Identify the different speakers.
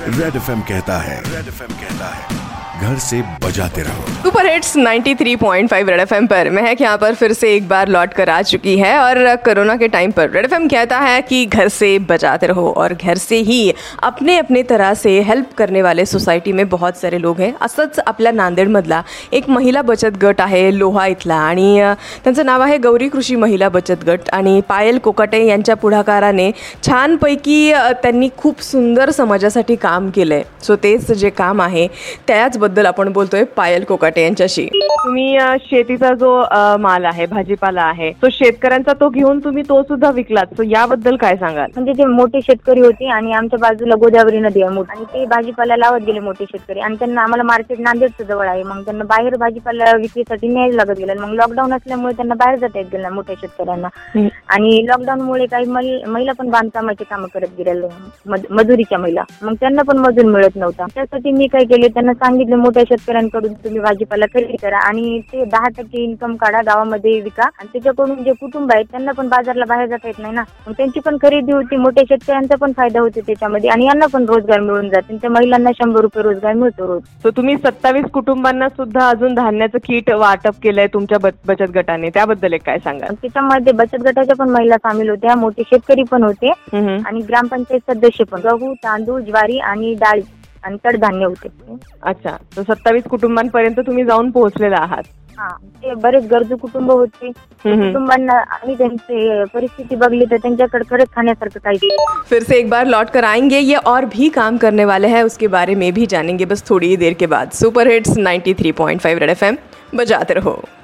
Speaker 1: Red FM कहता है घर से बजाते रहो।
Speaker 2: सुपर हिट्स 93.5 रेड एफएम पर महक यहाँ पर फिर से एक बार लौट कर आ चुकी है और कोरोना के टाइम पर रेड एफएम कहता है कि घर से बजाते रहो और घर से ही अपने अपने तरह से हेल्प करने वाले सोसायटी में बहुत सारे लोग हैं। असंच आपल्या नांदेडमधला एक महिला बचत गट आहे लोहा इथला आणि त्यांचं नाव आहे गौरी कृषी महिला बचत गट आणि पायल कोकाटे यांच्या पुढाकाराने छानपैकी त्यांनी खूप सुंदर समाजासाठी काम केलं आहे। सो तेच जे काम आहे त्याचबद्दल आपण बोलतोय पायल कोकाटे यांच्याशी। तुम्ही शेतीचा जो माल आहे भाजीपाला आहे तो शेतकऱ्यांचा तो घेऊन तुम्ही तो सुद्धा विकलात, सो याबद्दल काय सांगाल?
Speaker 3: म्हणजे ते मोठे शेतकरी होते आणि आमच्या बाजूला गोदावरी नदी आहे मोठी आणि ते भाजीपाला लावत गेले मोठे शेतकरी आणि त्यांना आम्हाला मार्केट नांदेडचं जवळ आहे, मग त्यांना बाहेर भाजीपाला विक्रीसाठी न्यायला लागत गेलं। मग लॉकडाऊन असल्यामुळे त्यांना बाहेर जाता येत गेलं मोठ्या शेतकऱ्यांना आणि लॉकडाऊनमुळे काही महिला पण बांधकामाचे कामं करत गेल्या मजुरीच्या महिला, मग त्यांना पण मजूर मिळत नव्हता। त्यासाठी मी काय केले, त्यांना सांगितलं मोठ्या शेतकऱ्यांकडून तुम्ही भाजीपाला खरेदी करा आणि ते 10% इन्कम काढा, गावामध्ये विका आणि त्याच्याकडून जे कुटुंब आहेत त्यांना पण बाजारला बाहेर जाता येत नाही ना, मग त्यांची पण खरेदी होती, मोठ्या शेतकऱ्यांचा पण फायदा होतो त्याच्यामध्ये आणि यांना पण रोजगार मिळून जाते। त्या महिलांना 100 रुपये रोजगार मिळतो रोज।
Speaker 2: तर तुम्ही 27 कुटुंबांना सुद्धा अजून धान्याचं किट वाटप केलंय तुमच्या बचत गटाने, त्याबद्दल एक काय सांगा?
Speaker 3: त्याच्यामध्ये बचत गटाच्या पण महिला सामील होत्या, मोठे शेतकरी पण होते आणि ग्रामपंचायत सदस्य पण, गहू तांदूळ ज्वारी आणि डाळी आणि कडधान्य होते।
Speaker 2: अच्छा, तर 27 कुटुंबांपर्यंत तुम्ही जाऊन पोहोचलेला आहात।
Speaker 3: हाँ, ते बरेच गरजू कुटुंब होते, कुटुंबांना आणि त्यांची परिस्थिति बघली तर त्यांच्याकडे खरंच खाण्यासारखं काही।
Speaker 2: फिर से एक बार लौट कर आएंगे, ये और भी काम करने वाले हैं उसके बारे में भी जानेंगे बस थोड़ी ही देर के बाद। सुपर हिट्स 93.5 रेड एफएम बजाते रहो।